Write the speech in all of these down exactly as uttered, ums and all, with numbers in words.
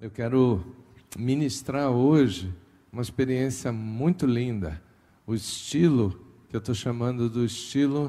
Eu quero ministrar hoje uma experiência muito linda, o estilo que eu estou chamando do estilo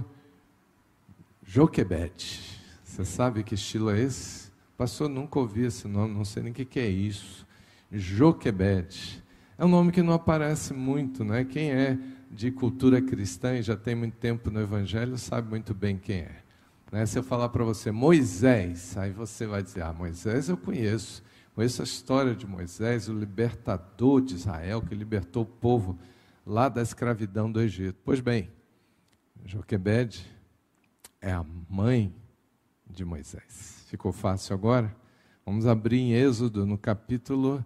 Joquebed. Você sabe que estilo é esse? Pastor, nunca ouvi esse nome, não sei nem o que, que é isso. Joquebed. É um nome que não aparece muito, né? Quem é de cultura cristã e já tem muito tempo no Evangelho sabe muito bem quem é. Né? Se eu falar para você Moisés, aí você vai dizer, ah, Moisés eu conheço. Conheço a história de Moisés, o libertador de Israel, que libertou o povo lá da escravidão do Egito. Pois bem, Joquebed é a mãe de Moisés. Ficou fácil agora? Vamos abrir em Êxodo, no capítulo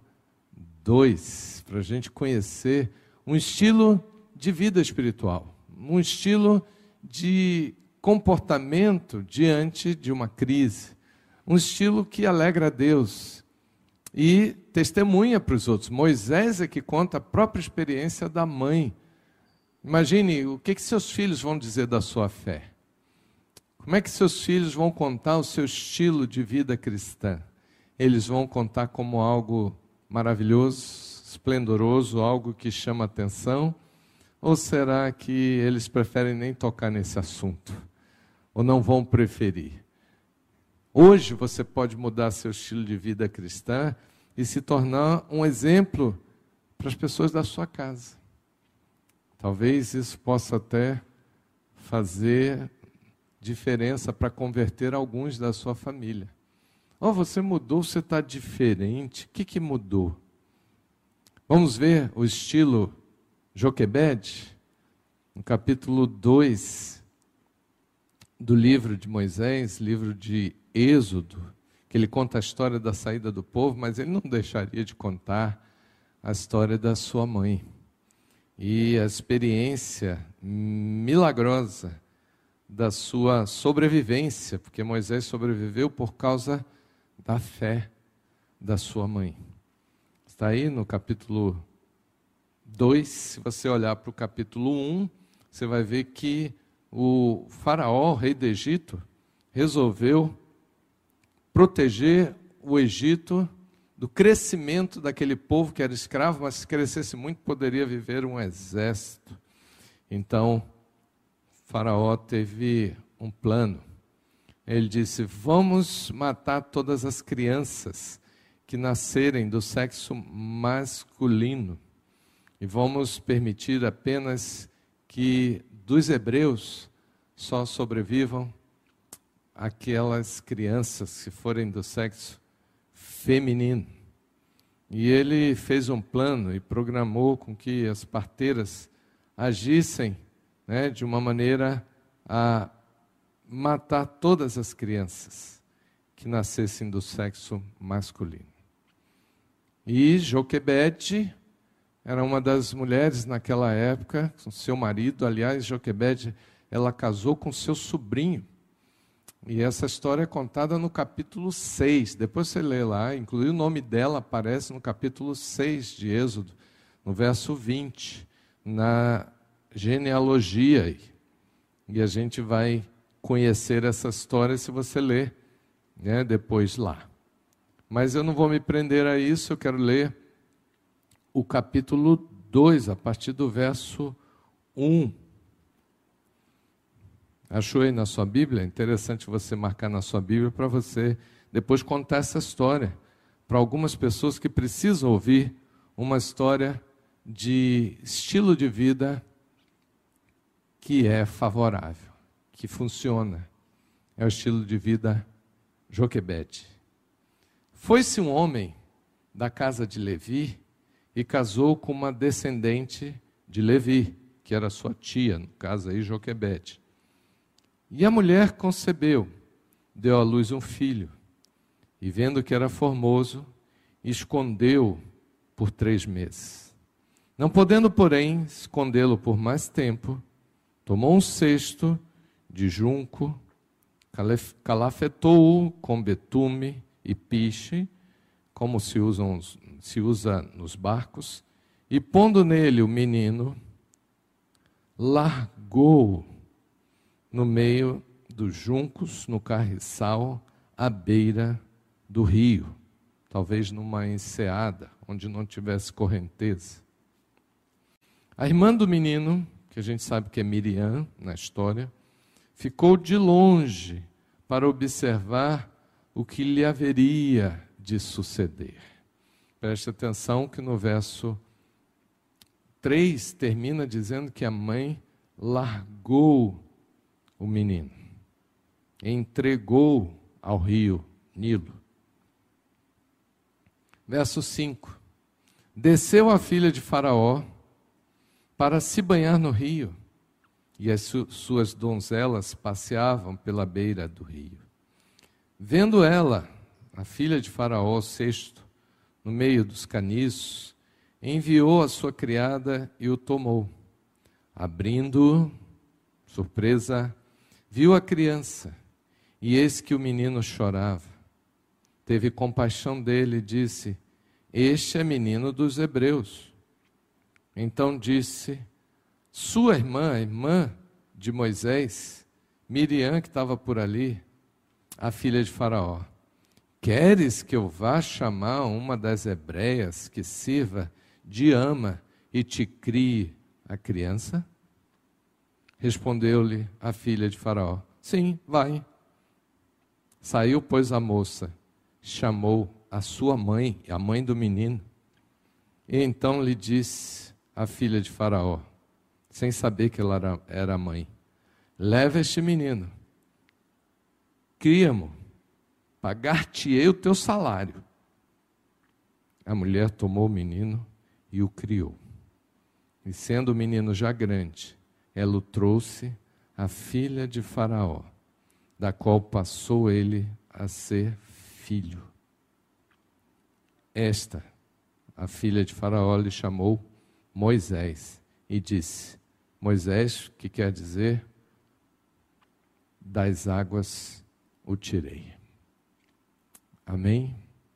dois, para a gente conhecer um estilo de vida espiritual, um estilo de comportamento diante de uma crise, um estilo que alegra a Deus e testemunha para os outros. Moisés é que conta a própria experiência da mãe. Imagine o que, que seus filhos vão dizer da sua fé. Como é que seus filhos vão contar o seu estilo de vida cristã? Eles vão contar como algo maravilhoso, esplendoroso, algo que chama atenção? Ou será que eles preferem nem tocar nesse assunto? Ou não vão preferir? Hoje você pode mudar seu estilo de vida cristã e se tornar um exemplo para as pessoas da sua casa. Talvez isso possa até fazer diferença para converter alguns da sua família. Oh, você mudou, você está diferente. O que, que mudou? Vamos ver o estilo Joquebed, no capítulo dois do livro de Moisés, livro de Êxodo, que ele conta a história da saída do povo, mas ele não deixaria de contar a história da sua mãe. E a experiência milagrosa da sua sobrevivência, porque Moisés sobreviveu por causa da fé da sua mãe. Está aí no capítulo dois, se você olhar para o capítulo um, você vai ver que o faraó, o rei do Egito, resolveu proteger o Egito do crescimento daquele povo que era escravo, mas se crescesse muito poderia viver um exército. Então, o faraó teve um plano. Ele disse, vamos matar todas as crianças que nascerem do sexo masculino e vamos permitir apenas que dos hebreus só sobrevivam aquelas crianças que forem do sexo feminino. E ele fez um plano e programou com que as parteiras agissem, né, de uma maneira a matar todas as crianças que nascessem do sexo masculino. E Joquebed era uma das mulheres naquela época, com seu marido. Aliás, Joquebed, ela casou com seu sobrinho. E essa história é contada no capítulo seis. Depois você lê lá, inclusive o nome dela aparece no capítulo seis de Êxodo, no verso vinte, na genealogia. E a gente vai conhecer essa história se você ler, né, depois lá. Mas eu não vou me prender a isso, eu quero ler o capítulo dois, a partir do verso um. Achou aí na sua Bíblia? É interessante você marcar na sua Bíblia para você depois contar essa história para algumas pessoas que precisam ouvir uma história de estilo de vida que é favorável, que funciona. É o estilo de vida Joquebed. Foi-se um homem da casa de Levi e casou com uma descendente de Levi, que era sua tia, no caso aí Joquebed. E a mulher concebeu, deu à luz um filho, e vendo que era formoso, escondeu por três meses. Não podendo, porém, escondê-lo por mais tempo, tomou um cesto de junco, calafetou-o com betume e piche, como se, usam, se usa nos barcos, e pondo nele o menino, largou no meio dos juncos, no carriçal, à beira do rio. talvez numa enseada, onde não tivesse correnteza. A irmã do menino, que a gente sabe que é Miriam na história, ficou de longe para observar o que lhe haveria de suceder. Preste atenção que no verso três termina dizendo que a mãe largou o menino, entregou ao rio Nilo. Verso cinco. Desceu a filha de Faraó para se banhar no rio, e as su- suas donzelas passeavam pela beira do rio. Vendo ela, a filha de Faraó, o cesto, no meio dos caniços, enviou a sua criada e o tomou. Abrindo, surpresa, viu a criança, e eis que o menino chorava. Teve compaixão dele e disse: este é menino dos hebreus. Então disse: sua irmã, a irmã de Moisés, Miriam, que estava por ali, a filha de Faraó, queres que eu vá chamar uma das hebreias que sirva de ama e te crie a criança? Respondeu-lhe a filha de Faraó: sim, vai. Saiu, pois, a moça, chamou a sua mãe, a mãe do menino, e então lhe disse a filha de Faraó, sem saber que ela era, era mãe: leva este menino, cria-mo, pagar-te-ei o teu salário. A mulher tomou o menino e o criou. E sendo o menino já grande, ela o trouxe à filha de Faraó, da qual passou ele a ser filho. Esta, a filha de Faraó, lhe chamou Moisés e disse: Moisés, que quer dizer, das águas o tirei. Amém?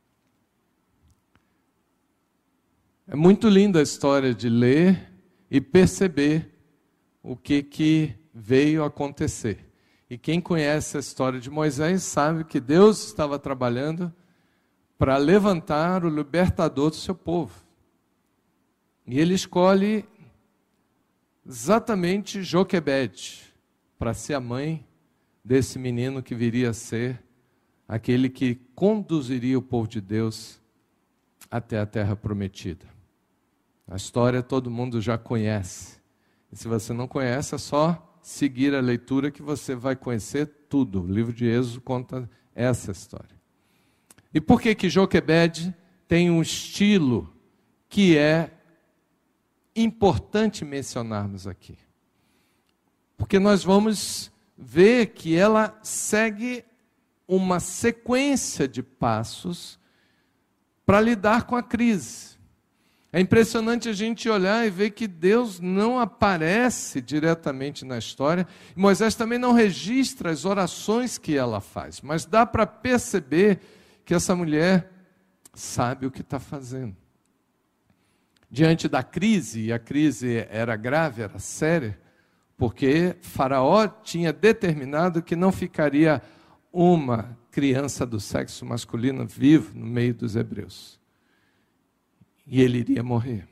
É muito linda a história de ler e perceber o que, que veio acontecer. E quem conhece a história de Moisés sabe que Deus estava trabalhando para levantar o libertador do seu povo. E ele escolhe exatamente Joquebede para ser a mãe desse menino que viria a ser aquele que conduziria o povo de Deus até a terra prometida. A história todo mundo já conhece. E se você não conhece, é só seguir a leitura que você vai conhecer tudo. O livro de Êxodo conta essa história. E por que que Joquebede tem um estilo que é importante mencionarmos aqui? Porque nós vamos ver que ela segue uma sequência de passos para lidar com a crise. É impressionante a gente olhar e ver que Deus não aparece diretamente na história. E Moisés também não registra as orações que ela faz. Mas dá para perceber que essa mulher sabe o que está fazendo. Diante da crise, e a crise era grave, era séria, porque Faraó tinha determinado que não ficaria uma criança do sexo masculino vivo no meio dos hebreus. E ele iria morrer.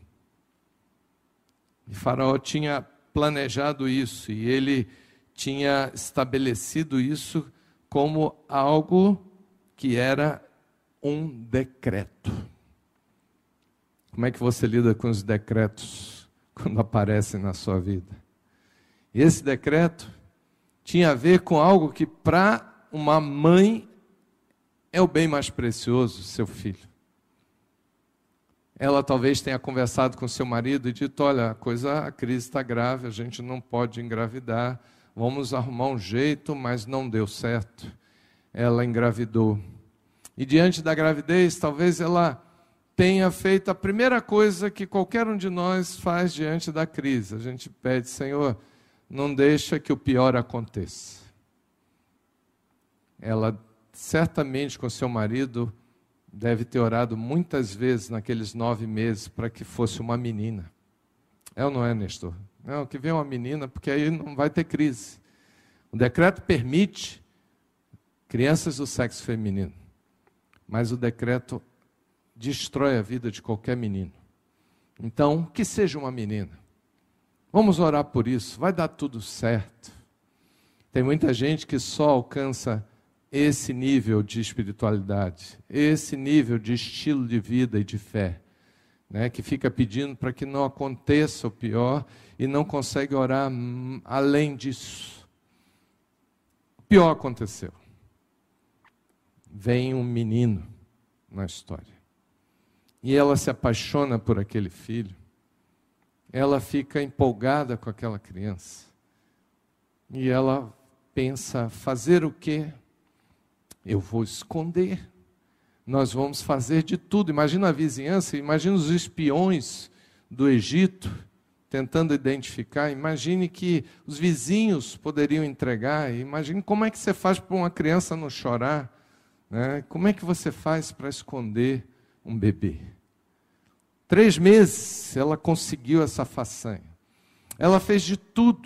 E Faraó tinha planejado isso, e ele tinha estabelecido isso como algo que era um decreto. Como é que você lida com os decretos quando aparecem na sua vida? E esse decreto tinha a ver com algo que para uma mãe é o bem mais precioso, seu filho. Ela talvez tenha conversado com seu marido e dito: olha, a coisa, a crise está grave, a gente não pode engravidar, vamos arrumar um jeito, mas não deu certo. Ela engravidou. E diante da gravidez, talvez ela tenha feito a primeira coisa que qualquer um de nós faz diante da crise. A gente pede: Senhor, não deixa que o pior aconteça. Ela certamente com seu marido deve ter orado muitas vezes naqueles nove meses para que fosse uma menina. É ou não é, Nestor? Não, que venha uma menina, porque aí não vai ter crise. O decreto permite crianças do sexo feminino, mas o decreto destrói a vida de qualquer menino. Então, que seja uma menina. Vamos orar por isso, vai dar tudo certo. Tem muita gente que só alcança esse nível de espiritualidade, esse nível de estilo de vida e de fé, né, que fica pedindo para que não aconteça o pior e não consegue orar além disso. O pior aconteceu. Vem um menino na história. E ela se apaixona por aquele filho. Ela fica empolgada com aquela criança. E ela pensa, fazer o quê? Eu vou esconder. Nós vamos fazer de tudo. Imagina a vizinhança, imagina os espiões do Egito tentando identificar. Imagine que os vizinhos poderiam entregar. Imagine como é que você faz para uma criança não chorar, né? Como é que você faz para esconder um bebê? Três meses ela conseguiu essa façanha. Ela fez de tudo.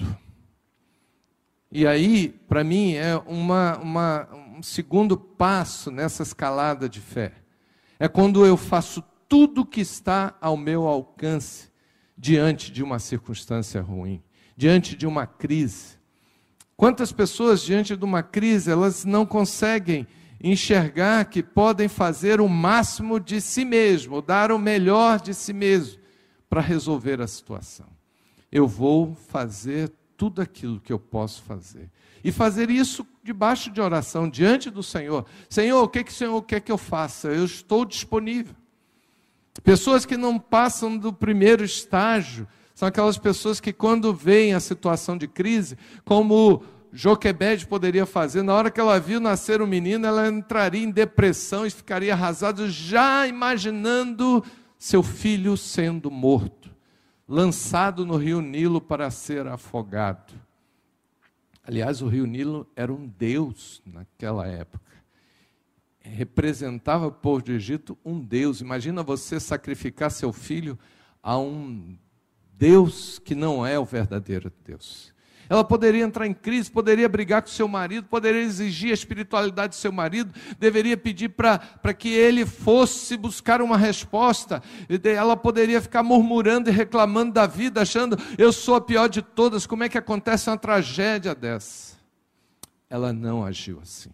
E aí, para mim, é uma, uma, um segundo passo nessa escalada de fé. É quando eu faço tudo que está ao meu alcance diante de uma circunstância ruim, diante de uma crise. Quantas pessoas, diante de uma crise, elas não conseguem enxergar que podem fazer o máximo de si mesmo, dar o melhor de si mesmo para resolver a situação. Eu vou fazer tudo aquilo que eu posso fazer. E fazer isso debaixo de oração, diante do Senhor. Senhor, o que, que o Senhor quer que eu faça? Eu estou disponível. Pessoas que não passam do primeiro estágio, são aquelas pessoas que quando veem a situação de crise, como Joquebede poderia fazer, na hora que ela viu nascer um menino, ela entraria em depressão e ficaria arrasada, já imaginando seu filho sendo morto, lançado no rio Nilo para ser afogado. Aliás, o rio Nilo era um deus naquela época. Representava o povo do Egito um deus. Imagina você sacrificar seu filho a um Deus que não é o verdadeiro Deus. Ela poderia entrar em crise, poderia brigar com seu marido, poderia exigir a espiritualidade do seu marido, deveria pedir para que ele fosse buscar uma resposta. Ela poderia ficar murmurando e reclamando da vida, achando, eu sou a pior de todas, como é que acontece uma tragédia dessa? Ela não agiu assim.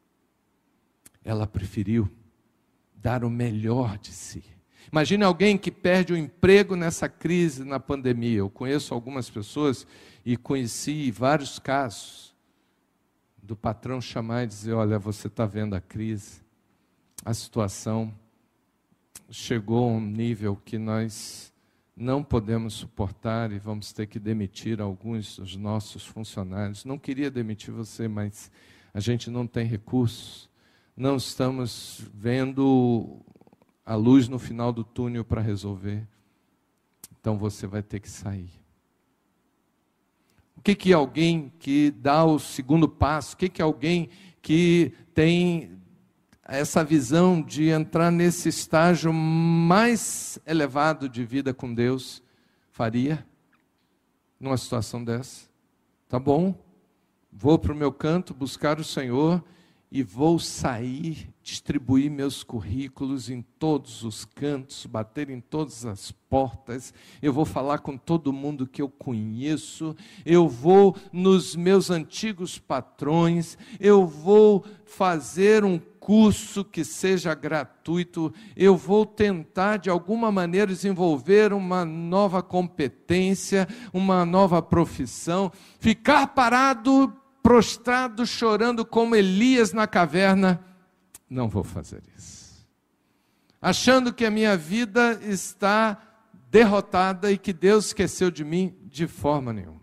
Ela preferiu dar o melhor de si. Imagine alguém que perde o emprego nessa crise, na pandemia. Eu conheço algumas pessoas e conheci vários casos do patrão chamar e dizer, olha, você está vendo a crise, a situação chegou a um nível que nós não podemos suportar e vamos ter que demitir alguns dos nossos funcionários. Não queria demitir você, mas a gente não tem recursos, não estamos vendo a luz no final do túnel para resolver. Então você vai ter que sair. O que que alguém que dá o segundo passo, o que que alguém que tem essa visão de entrar nesse estágio mais elevado de vida com Deus faria numa situação dessa? Tá bom, vou para o meu canto buscar o Senhor e vou sair, distribuir meus currículos em todos os cantos, bater em todas as portas, eu vou falar com todo mundo que eu conheço, eu vou nos meus antigos patrões, eu vou fazer um curso que seja gratuito, eu vou tentar de alguma maneira desenvolver uma nova competência, uma nova profissão, ficar parado, prostrado, chorando como Elias na caverna, não vou fazer isso. Achando que a minha vida está derrotada e que Deus esqueceu de mim, de forma nenhuma.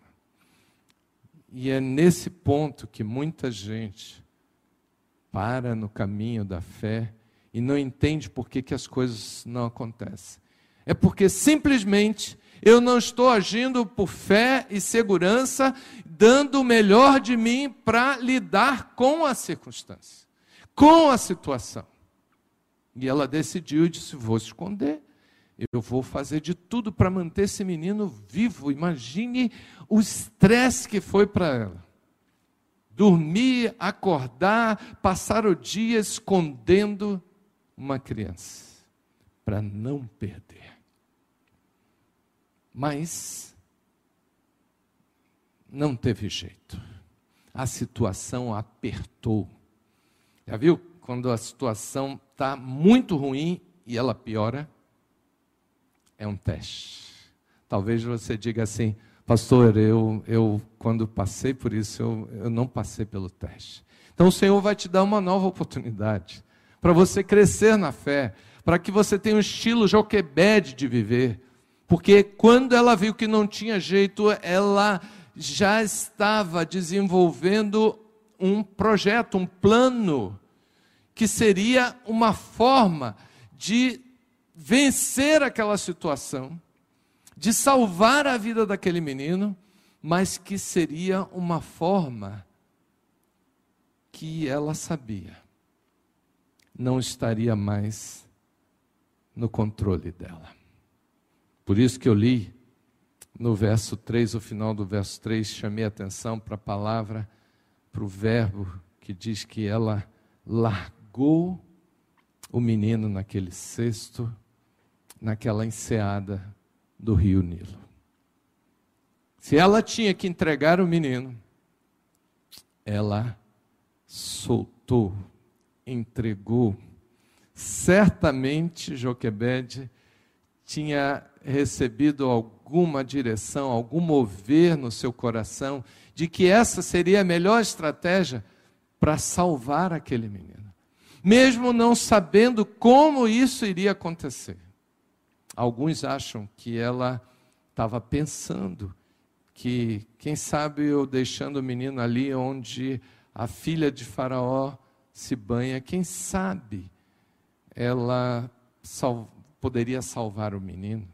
E é nesse ponto que muita gente para no caminho da fé e não entende por que, que as coisas não acontecem. É porque simplesmente eu não estou agindo por fé e segurança, dando o melhor de mim para lidar com a circunstância, com a situação. E ela decidiu e disse, vou esconder, eu vou fazer de tudo para manter esse menino vivo. Imagine o estresse que foi para ela. Dormir, acordar, passar o dia escondendo uma criança. para não perder. Mas não teve jeito. A situação apertou. Já viu? Quando a situação está muito ruim e ela piora, é um teste. Talvez você diga assim, pastor, eu, eu quando passei por isso, eu, eu não passei pelo teste. Então o Senhor vai te dar uma nova oportunidade para você crescer na fé, para que você tenha um estilo Joquebede de viver. Porque quando ela viu que não tinha jeito, ela já estava desenvolvendo um projeto, um plano, que seria uma forma de vencer aquela situação, de salvar a vida daquele menino, mas que seria uma forma que ela sabia, não estaria mais no controle dela. Por isso que eu li no verso três, o final do verso três, chamei a atenção para a palavra, para o verbo que diz que ela largou o menino naquele cesto, naquela enseada do rio Nilo. Se ela tinha que entregar o menino, ela soltou, entregou. Certamente Joquebede tinha recebido alguma direção, algum mover no seu coração, de que essa seria a melhor estratégia para salvar aquele menino. Mesmo não sabendo como isso iria acontecer. Alguns acham que ela estava pensando que, quem sabe, eu deixando o menino ali onde a filha de Faraó se banha, quem sabe ela sal- poderia salvar o menino.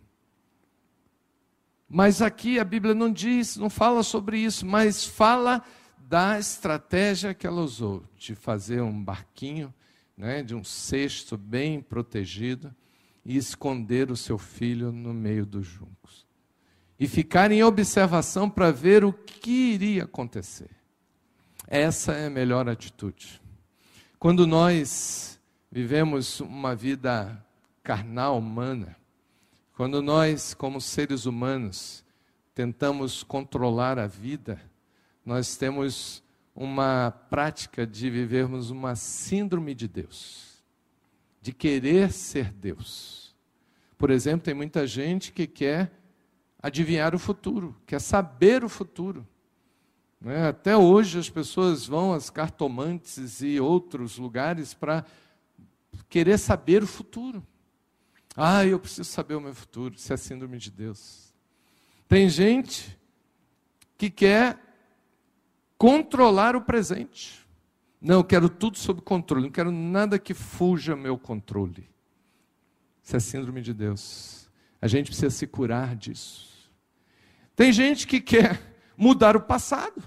Mas aqui a Bíblia não diz, não fala sobre isso, mas fala da estratégia que ela usou, de fazer um barquinho, né, de um cesto bem protegido, e esconder o seu filho no meio dos juncos. E ficar em observação para ver o que iria acontecer. Essa é a melhor atitude. Quando nós vivemos uma vida carnal, humana, quando nós, como seres humanos, tentamos controlar a vida, nós temos uma prática de vivermos uma síndrome de Deus. De querer ser Deus. Por exemplo, tem muita gente que quer adivinhar o futuro, quer saber o futuro. Né? Até hoje as pessoas vão às cartomantes e outros lugares para querer saber o futuro. Ah, eu preciso saber o meu futuro, isso é síndrome de Deus. Tem gente que quer controlar o presente. Não, eu quero tudo sob controle, não quero nada que fuja meu controle. Isso é síndrome de Deus. A gente precisa se curar disso. Tem gente que quer mudar o passado.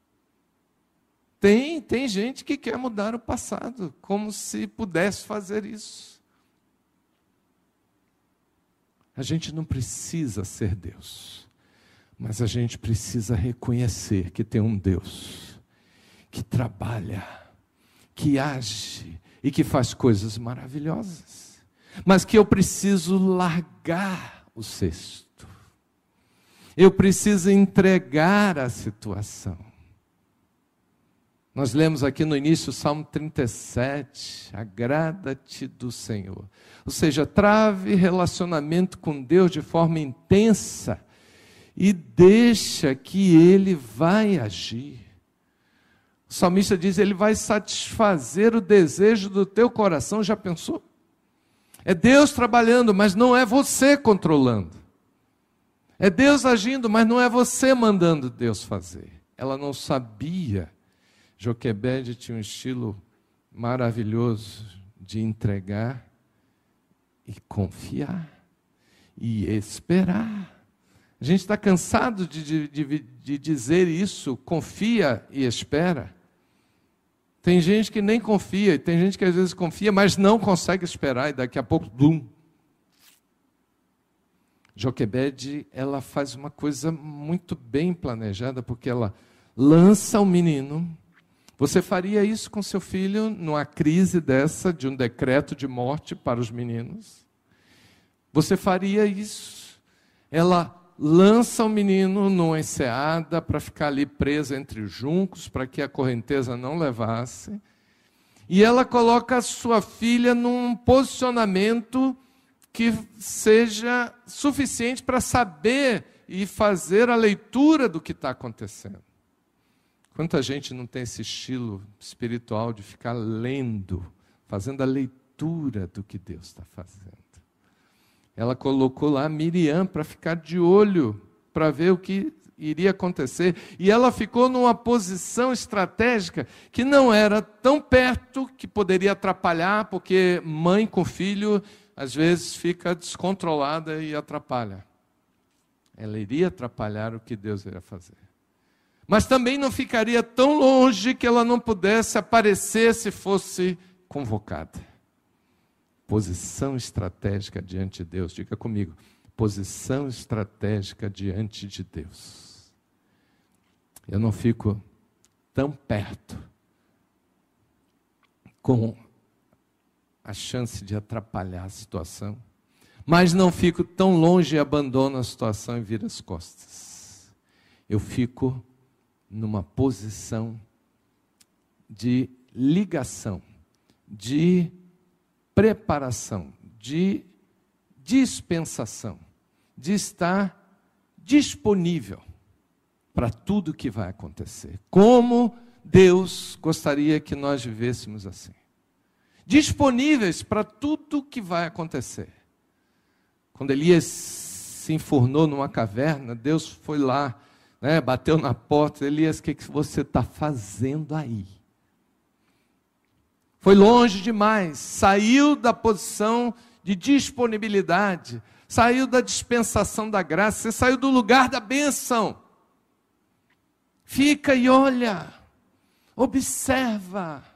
Tem, tem gente que quer mudar o passado, como se pudesse fazer isso. A gente não precisa ser Deus, mas a gente precisa reconhecer que tem um Deus que trabalha, que age e que faz coisas maravilhosas. Mas que eu preciso largar o cesto. Eu preciso entregar a situação. Nós lemos aqui no início o Salmo trinta e sete, agrada-te do Senhor. Ou seja, trave relacionamento com Deus de forma intensa e deixa que Ele vai agir. O salmista diz, Ele vai satisfazer o desejo do teu coração, já pensou? É Deus trabalhando, mas não é você controlando. É Deus agindo, mas não é você mandando Deus fazer. Ela não sabia. Joquebede tinha um estilo maravilhoso de entregar e confiar e esperar. A gente está cansado de, de, de dizer isso, confia e espera. Tem gente que nem confia, e tem gente que às vezes confia, mas não consegue esperar, e daqui a pouco, blum. Joquebede, ela faz uma coisa muito bem planejada, porque ela lança o menino. Você faria isso com seu filho numa crise dessa, de um decreto de morte para os meninos? Você faria isso? Ela lança o menino numa enseada para ficar ali presa entre os juncos, para que a correnteza não levasse. E ela coloca a sua filha num posicionamento que seja suficiente para saber e fazer a leitura do que está acontecendo. Quanta gente não tem esse estilo espiritual de ficar lendo, fazendo a leitura do que Deus está fazendo. Ela colocou lá Miriam para ficar de olho, para ver o que iria acontecer. E ela ficou numa posição estratégica que não era tão perto que poderia atrapalhar, porque mãe com filho, às vezes, fica descontrolada e atrapalha. Ela iria atrapalhar o que Deus iria fazer. Mas também não ficaria tão longe que ela não pudesse aparecer se fosse convocada. Posição estratégica diante de Deus. Diga comigo. Posição estratégica diante de Deus. Eu não fico tão perto com a chance de atrapalhar a situação, mas não fico tão longe e abandono a situação e viro as costas. Eu fico numa posição de ligação, de preparação, de dispensação, de estar disponível para tudo que vai acontecer. Como Deus gostaria que nós vivêssemos assim. Disponíveis para tudo que vai acontecer. Quando Elias se enfurnou numa caverna, Deus foi lá, né, bateu na porta. Elias, o que, que você está fazendo aí? Foi longe demais, saiu da posição de disponibilidade, saiu da dispensação da graça, você saiu do lugar da bênção. Fica e olha, observa.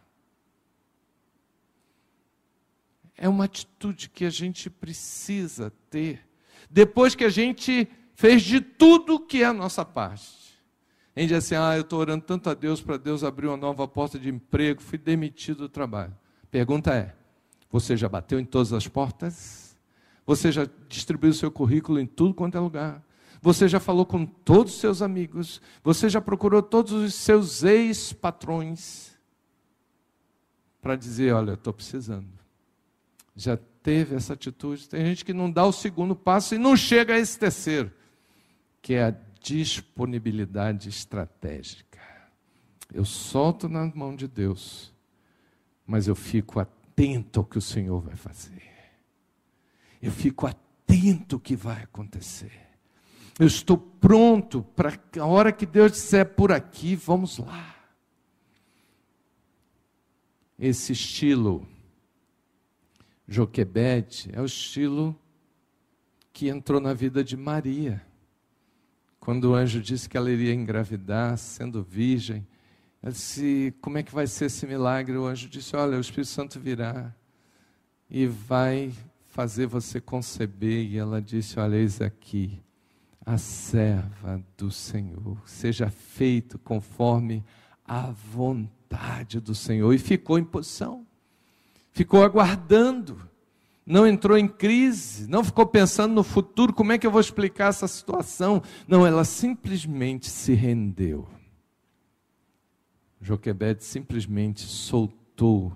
É uma atitude que a gente precisa ter, depois que a gente fez de tudo que é a nossa parte. A gente diz assim, ah, eu estou orando tanto a Deus para Deus abrir uma nova porta de emprego, fui demitido do trabalho. Pergunta é, você já bateu em todas as portas? Você já distribuiu o seu currículo em tudo quanto é lugar? Você já falou com todos os seus amigos? Você já procurou todos os seus ex-patrões? Para dizer, olha, estou precisando. Já teve essa atitude? Tem gente que não dá o segundo passo e não chega a esse terceiro, que é a disponibilidade estratégica. Eu solto na mão de Deus, mas eu fico atento ao que o Senhor vai fazer. Eu fico atento ao que vai acontecer. Eu estou pronto para a hora que Deus disser por aqui, vamos lá. Esse estilo Joquebede é o estilo que entrou na vida de Maria. Quando o anjo disse que ela iria engravidar, sendo virgem, ela disse, como é que vai ser esse milagre? O anjo disse, olha, o Espírito Santo virá e vai fazer você conceber. E ela disse, olha, eis aqui, a serva do Senhor, seja feito conforme a vontade do Senhor. E ficou em posição, ficou aguardando. Não entrou em crise, não ficou pensando no futuro, como é que eu vou explicar essa situação? Não, ela simplesmente se rendeu. Joquebede simplesmente soltou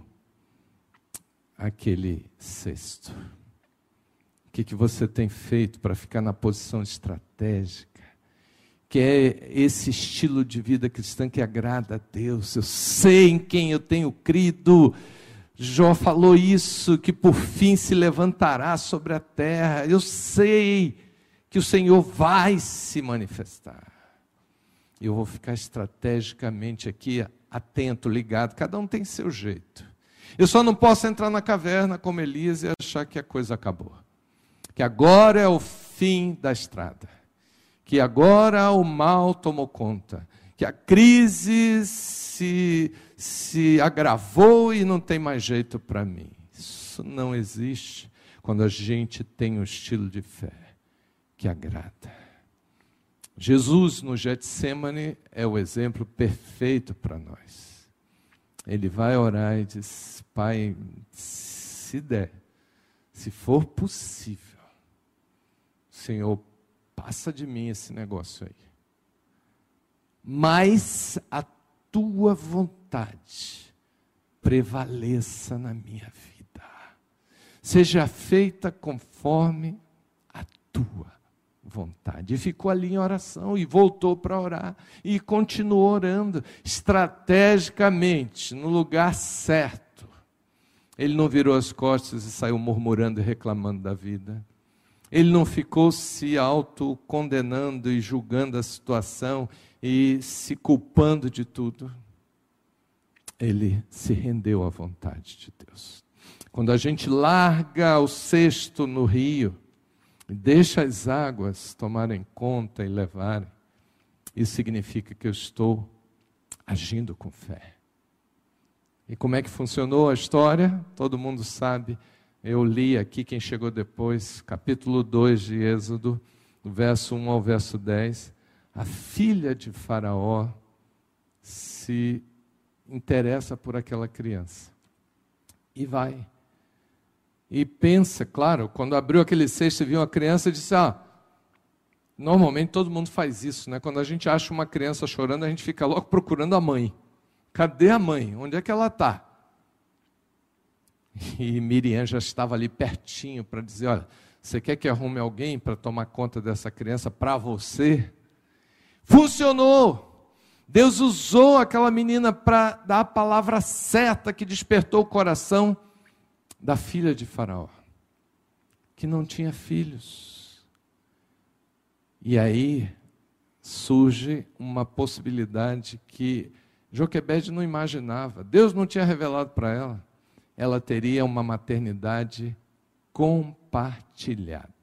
aquele cesto. O que, que você tem feito para ficar na posição estratégica? Que é esse estilo de vida cristã que agrada a Deus. Eu sei em quem eu tenho crido. Jó falou isso, que por fim se levantará sobre a terra. Eu sei que o Senhor vai se manifestar. Eu vou ficar estrategicamente aqui, atento, ligado. Cada um tem seu jeito. Eu só não posso entrar na caverna como Elias e achar que a coisa acabou. Que agora é o fim da estrada. Que agora o mal tomou conta. Que a crise se... se agravou e não tem mais jeito para mim. Isso não existe quando a gente tem um estilo de fé que agrada. Jesus no Getsêmani é o exemplo perfeito para nós. Ele vai orar e diz, Pai, se der, se for possível, Senhor, passa de mim esse negócio aí. Mas a tua vontade prevaleça na minha vida. Seja feita conforme a tua vontade. E ficou ali em oração e voltou para orar e continuou orando estrategicamente, no lugar certo. Ele não virou as costas e saiu murmurando e reclamando da vida. Ele não ficou se autocondenando e julgando a situação e se culpando de tudo. Ele se rendeu à vontade de Deus. Quando a gente larga o cesto no rio e deixa as águas tomarem conta e levarem, isso significa que eu estou agindo com fé. E como é que funcionou a história? Todo mundo sabe. Eu li aqui, quem chegou depois, capítulo dois de Êxodo, do verso um ao verso dez. A filha de Faraó se interessa por aquela criança. E vai. E pensa, claro, quando abriu aquele cesto e viu uma criança, disse, ah, normalmente todo mundo faz isso, né? Quando a gente acha uma criança chorando, a gente fica logo procurando a mãe. Cadê a mãe? Onde é que ela está? E Miriam já estava ali pertinho para dizer, olha, você quer que arrume alguém para tomar conta dessa criança para você? Funcionou! Deus usou aquela menina para dar a palavra certa que despertou o coração da filha de Faraó, que não tinha filhos. E aí surge uma possibilidade que Joquebede não imaginava. Deus não tinha revelado para ela. Ela teria uma maternidade compartilhada.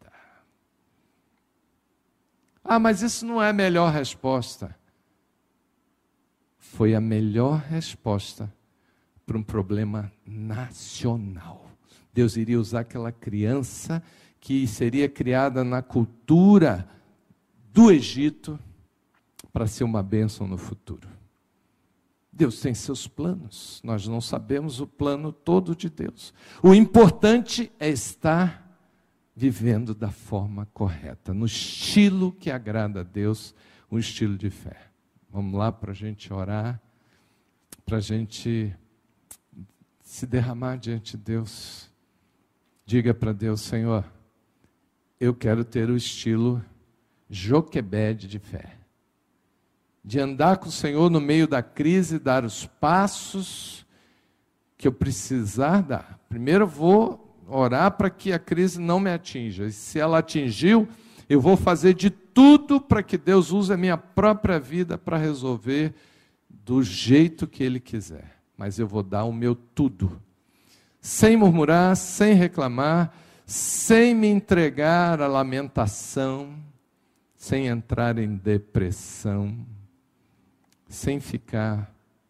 Ah, mas isso não é a melhor resposta. Foi a melhor resposta para um problema nacional. Deus iria usar aquela criança que seria criada na cultura do Egito para ser uma bênção no futuro. Deus tem seus planos, nós não sabemos o plano todo de Deus. O importante é estar vivendo da forma correta, no estilo que agrada a Deus, um estilo de fé. Vamos lá para a gente orar, para a gente se derramar diante de Deus. Diga para Deus, Senhor, eu quero ter o estilo Joquebede de fé. De andar com o Senhor no meio da crise, dar os passos que eu precisar dar. Primeiro eu vou orar para que a crise não me atinja. E se ela atingiu, eu vou fazer de tudo para que Deus use a minha própria vida para resolver do jeito que Ele quiser. Mas eu vou dar o meu tudo. Sem murmurar, sem reclamar, sem me entregar à lamentação, sem entrar em depressão, sem ficar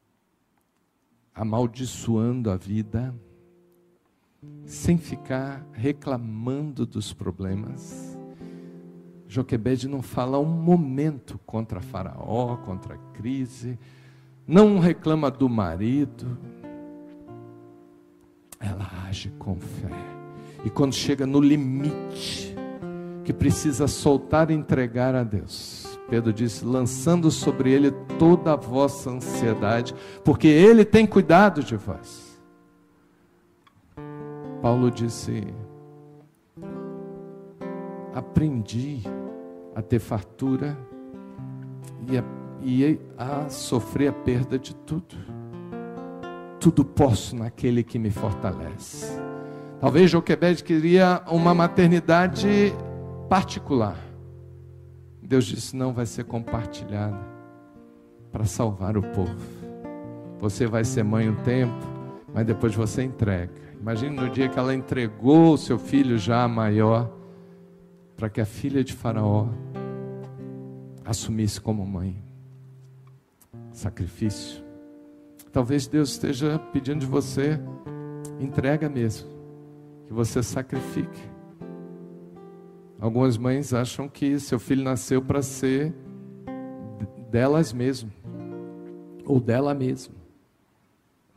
amaldiçoando a vida, sem ficar reclamando dos problemas. Joquebede não fala um momento contra Faraó, contra a crise, não reclama do marido. Ela age com fé. E quando chega no limite, que precisa soltar e entregar a Deus, Pedro disse, lançando sobre Ele toda a vossa ansiedade, porque Ele tem cuidado de vós. Paulo disse, aprendi a ter fartura e a, e a sofrer a perda de tudo. Tudo posso naquele que me fortalece. Talvez Joquebede queria uma maternidade particular. Deus disse, não, vai ser compartilhada para salvar o povo. Você vai ser mãe um tempo, mas depois você entrega. Imagine no dia que ela entregou o seu filho já maior, para que a filha de Faraó assumisse como mãe. Sacrifício. Talvez Deus esteja pedindo de você, entrega mesmo, que você sacrifique. Algumas mães acham que seu filho nasceu para ser delas mesmo, ou dela mesma.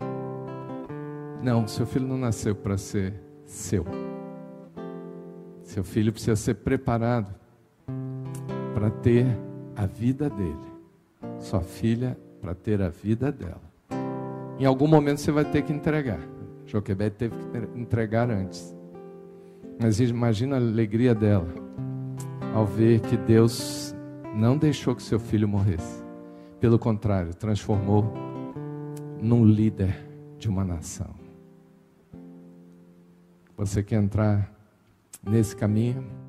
Não, seu filho não nasceu para ser seu. Seu filho precisa ser preparado para ter a vida dele. Sua filha para ter a vida dela. Em algum momento você vai ter que entregar. Joquebede teve que entregar antes. Mas imagina a alegria dela ao ver que Deus não deixou que seu filho morresse. Pelo contrário, transformou num líder de uma nação. Você quer entrar nesse caminho?